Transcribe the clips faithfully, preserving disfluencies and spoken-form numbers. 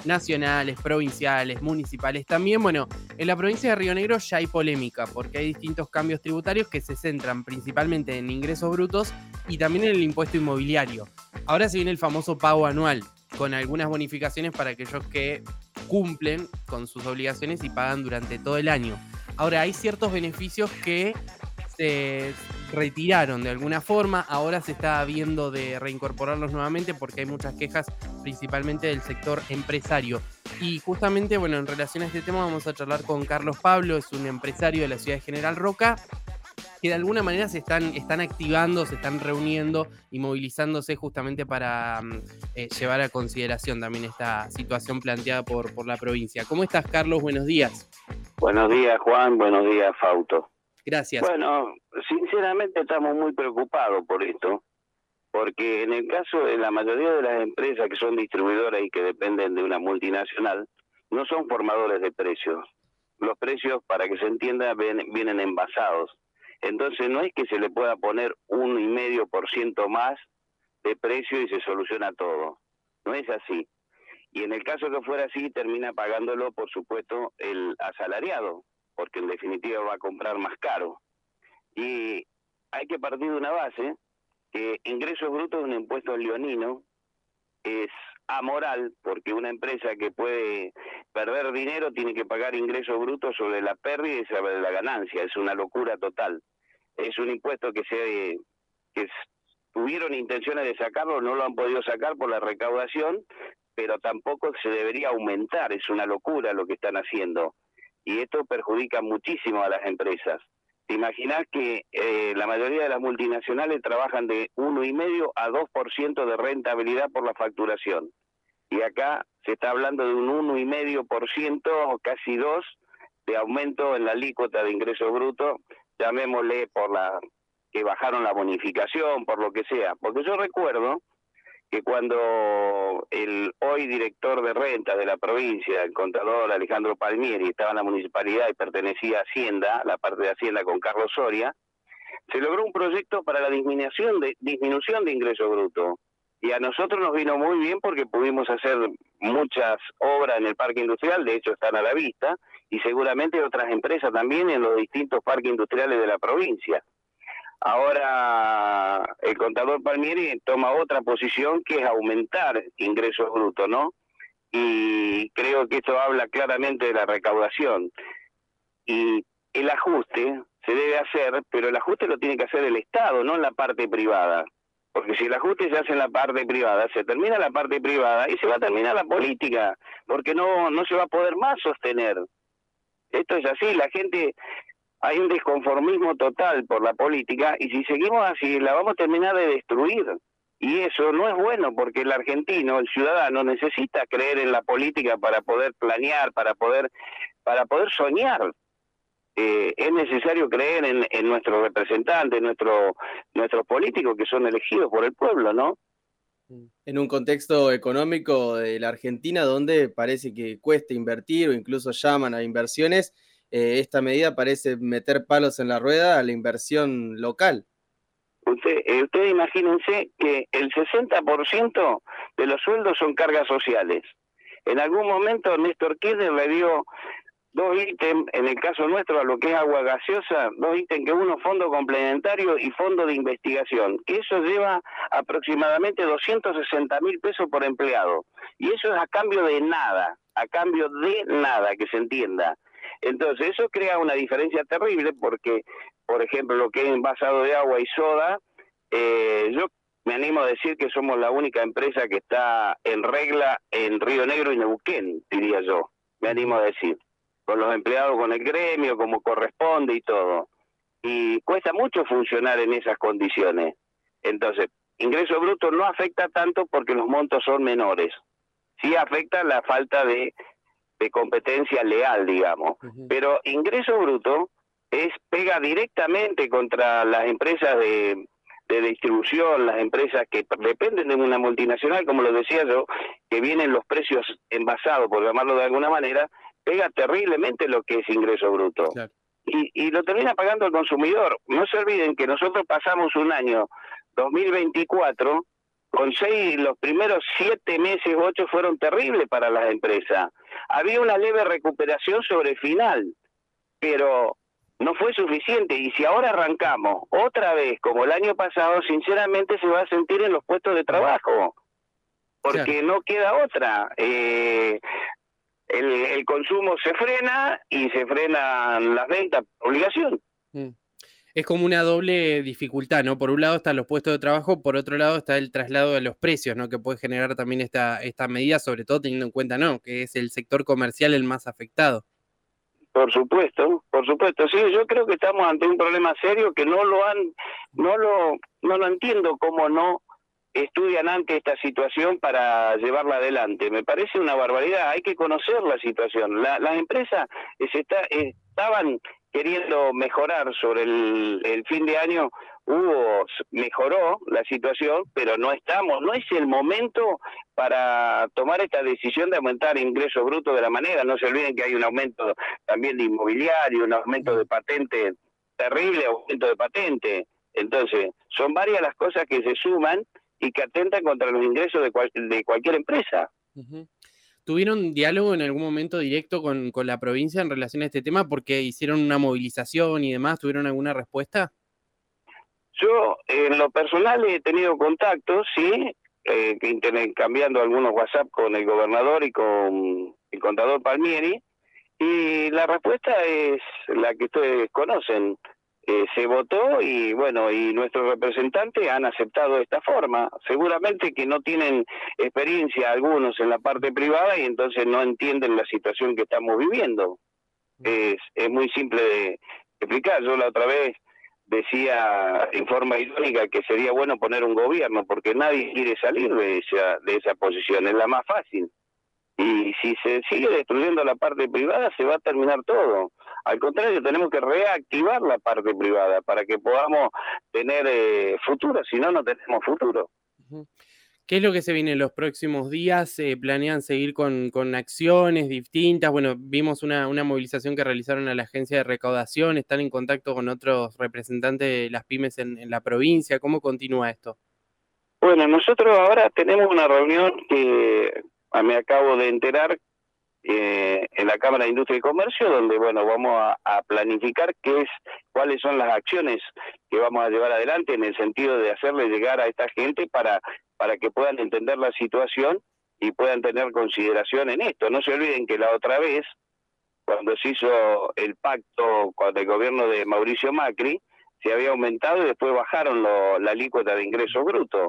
nacionales, provinciales, municipales. También, bueno, en la provincia de Río Negro ya hay polémica porque hay distintos cambios tributarios que se centran principalmente en ingresos brutos y también en el impuesto inmobiliario. Ahora se viene el famoso pago anual, con algunas bonificaciones para aquellos que cumplen con sus obligaciones y pagan durante todo el año. Ahora, hay ciertos beneficios que se retiraron de alguna forma, ahora se está viendo de reincorporarlos nuevamente porque hay muchas quejas, principalmente del sector empresario. Y justamente, bueno, en relación a este tema vamos a charlar con Carlos Pablo, es un empresario de la ciudad de General Roca, que de alguna manera se están, están activando, se están reuniendo y movilizándose justamente para eh, llevar a consideración también esta situación planteada por, por la provincia. ¿Cómo estás, Carlos? Buenos días. Buenos días, Juan. Buenos días, Fausto. Gracias. Bueno, sinceramente estamos muy preocupados por esto, porque en el caso de la mayoría de las empresas que son distribuidoras y que dependen de una multinacional, no son formadores de precios. Los precios, para que se entienda, vienen envasados. Entonces no es que se le pueda poner un y medio por ciento más de precio y se soluciona todo. No es así. Y en el caso que fuera así, termina pagándolo, por supuesto, el asalariado, porque en definitiva va a comprar más caro. Y hay que partir de una base que ingresos brutos de un impuesto leonino es amoral, porque una empresa que puede perder dinero tiene que pagar ingresos brutos sobre la pérdida y sobre la ganancia. Es una locura total. Es un impuesto que se que tuvieron intenciones de sacarlo, no lo han podido sacar por la recaudación, pero tampoco se debería aumentar. Es una locura lo que están haciendo. Y esto perjudica muchísimo a las empresas. ¿Te imaginás que eh, la mayoría de las multinacionales trabajan de uno coma cinco a dos por ciento de rentabilidad por la facturación? Y acá se está hablando de un uno coma cinco por ciento o casi dos de aumento en la alícuota de ingresos brutos, llamémosle por la que bajaron la bonificación, por lo que sea. Porque yo recuerdo que cuando el hoy director de rentas de la provincia, el contador Alejandro Palmieri, estaba en la municipalidad y pertenecía a Hacienda, la parte de Hacienda con Carlos Soria, se logró un proyecto para la disminución de, disminución de ingresos brutos. Y a nosotros nos vino muy bien porque pudimos hacer muchas obras en el parque industrial, de hecho están a la vista, y seguramente otras empresas también en los distintos parques industriales de la provincia. Ahora el contador Palmieri toma otra posición que es aumentar ingresos brutos, ¿no? Y creo que esto habla claramente de la recaudación. Y el ajuste se debe hacer, pero el ajuste lo tiene que hacer el Estado, no en la parte privada. Porque si el ajuste se hace en la parte privada, se termina la parte privada y se va a terminar la política, porque no, no se va a poder más sostener. Esto es así, la gente... Hay un desconformismo total por la política y si seguimos así la vamos a terminar de destruir. Y eso no es bueno porque el argentino, el ciudadano, necesita creer en la política para poder planear, para poder, para poder soñar. Eh, es necesario creer en, en nuestros representantes, nuestro, nuestros políticos que son elegidos por el pueblo, ¿no? En un contexto económico de la Argentina donde parece que cuesta invertir o incluso llaman a inversiones, Eh, esta medida parece meter palos en la rueda a la inversión local. Usted, eh, ustedes imagínense que el sesenta por ciento de los sueldos son cargas sociales. En algún momento Néstor Kirchner le dio dos ítems, en el caso nuestro, a lo que es agua gaseosa, dos ítems, que uno fondo complementario y fondo de investigación, que eso lleva aproximadamente doscientos sesenta mil pesos por empleado. Y eso es a cambio de nada, a cambio de nada, que se entienda. Entonces eso crea una diferencia terrible porque, por ejemplo, lo que es envasado de agua y soda, eh, yo me animo a decir que somos la única empresa que está en regla en Río Negro y Neuquén, diría yo, me animo a decir, con los empleados, con el gremio, como corresponde y todo. Y cuesta mucho funcionar en esas condiciones. Entonces, ingreso bruto no afecta tanto porque los montos son menores. Sí afecta la falta de... de competencia leal, digamos. Uh-huh. Pero ingreso bruto es pega directamente contra las empresas de, de distribución, las empresas que dependen de una multinacional, como lo decía yo, que vienen los precios envasados, por llamarlo de alguna manera, pega terriblemente lo que es ingreso bruto. Claro. Y, y lo termina pagando el consumidor. No se olviden que nosotros pasamos un año dos mil veinticuatro con seis, los primeros siete meses, ocho fueron terribles para las empresas. Había una leve recuperación sobre el final, pero no fue suficiente. Y si ahora arrancamos otra vez, como el año pasado, sinceramente se va a sentir en los puestos de trabajo, porque claro, no queda otra. Eh, el, el consumo se frena y se frenan las ventas por obligación. Mm. Es como una doble dificultad, ¿no? Por un lado están los puestos de trabajo, por otro lado está el traslado de los precios, ¿no? Que puede generar también esta, esta medida, sobre todo teniendo en cuenta, ¿no? Que es el sector comercial el más afectado. Por supuesto, por supuesto, sí, yo creo que estamos ante un problema serio que no lo han, no lo, no lo entiendo cómo no estudian antes esta situación para llevarla adelante. Me parece una barbaridad, hay que conocer la situación. La, las empresas se está, estaban queriendo mejorar sobre el, el fin de año, hubo, mejoró la situación, pero no estamos, no es el momento para tomar esta decisión de aumentar ingresos brutos de la manera. No se olviden que hay un aumento también de inmobiliario, un aumento de patente terrible, aumento de patente. Entonces, son varias las cosas que se suman y que atentan contra los ingresos de, cual, de cualquier empresa. Uh-huh. ¿Tuvieron diálogo en algún momento directo con, con la provincia en relación a este tema? Porque hicieron una movilización y demás. ¿Tuvieron alguna respuesta? Yo, en lo personal, he tenido contactos, sí, eh, intercambiando algunos WhatsApp con el gobernador y con el contador Palmieri, y la respuesta es la que ustedes conocen. Eh, se votó y bueno, y nuestros representantes han aceptado esta forma. Seguramente que no tienen experiencia algunos en la parte privada y entonces no entienden la situación que estamos viviendo. Es, es muy simple de explicar. Yo la otra vez decía en forma irónica que sería bueno poner un gobierno porque nadie quiere salir de esa, de esa posición, es la más fácil. Y si se sigue destruyendo la parte privada, se va a terminar todo. Al contrario, tenemos que reactivar la parte privada para que podamos tener eh, futuro, si no, no tenemos futuro. ¿Qué es lo que se viene en los próximos días? Eh, ¿Planean seguir con, con acciones distintas? Bueno, vimos una, una movilización que realizaron a la agencia de recaudación, ¿están en contacto con otros representantes de las pymes en, en la provincia? ¿Cómo continúa esto? Bueno, nosotros ahora tenemos una reunión que me acabo de enterar eh, en la Cámara de Industria y Comercio, donde bueno vamos a, a planificar qué es, cuáles son las acciones que vamos a llevar adelante en el sentido de hacerle llegar a esta gente para, para que puedan entender la situación y puedan tener consideración en esto. No se olviden que la otra vez, cuando se hizo el pacto con el gobierno de Mauricio Macri, se había aumentado y después bajaron lo, la alícuota de ingresos brutos.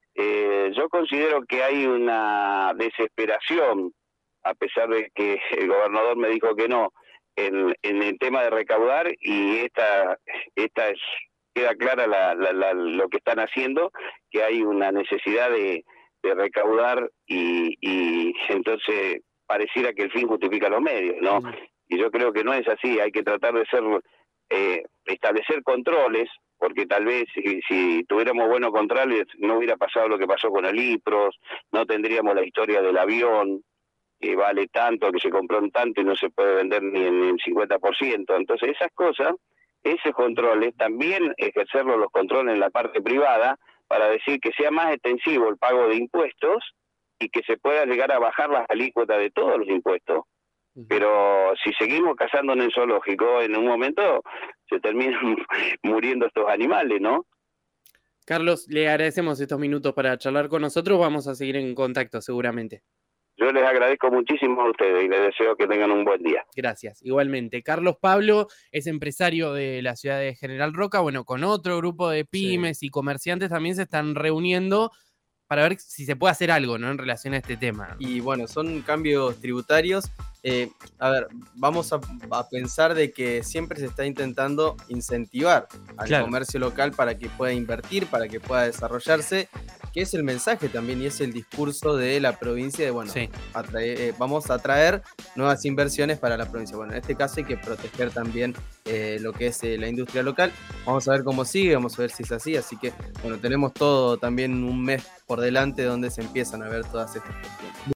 Eh, yo considero que hay una desesperación, a pesar de que el gobernador me dijo que no, en, en el tema de recaudar, y esta, esta es, queda clara la, la, la, lo que están haciendo, que hay una necesidad de, de recaudar y, y entonces pareciera que el fin justifica los medios, ¿no? Mm. Y yo creo que no es así, hay que tratar de ser, eh, establecer controles, porque tal vez si, si tuviéramos buenos controles no hubiera pasado lo que pasó con el IPROS, no tendríamos la historia del avión, que vale tanto, que se compró en tanto y no se puede vender ni en el cincuenta por ciento. Entonces esas cosas, esos controles, también ejercerlos los controles en la parte privada para decir que sea más extensivo el pago de impuestos y que se pueda llegar a bajar las alícuotas de todos los impuestos. Pero si seguimos cazando en el zoológico, en un momento se terminan muriendo estos animales, ¿no? Carlos, le agradecemos estos minutos para charlar con nosotros. Vamos a seguir en contacto seguramente. Yo les agradezco muchísimo a ustedes y les deseo que tengan un buen día. Gracias, igualmente. Carlos Pablo es empresario de la ciudad de General Roca. Bueno, con otro grupo de pymes sí. y comerciantes también se están reuniendo para ver si se puede hacer algo, ¿no?, en relación a este tema. Y bueno, son cambios tributarios. Eh, a ver, vamos a, a pensar de que siempre se está intentando incentivar al claro. comercio local para que pueda invertir, para que pueda desarrollarse, que es el mensaje también y es el discurso de la provincia de, bueno, sí. atraer, eh, vamos a traer nuevas inversiones para la provincia. Bueno, en este caso hay que proteger también eh, lo que es eh, la industria local. Vamos a ver cómo sigue, vamos a ver si es así. Así que, bueno, tenemos todo también un mes por delante donde se empiezan a ver todas estas cuestiones.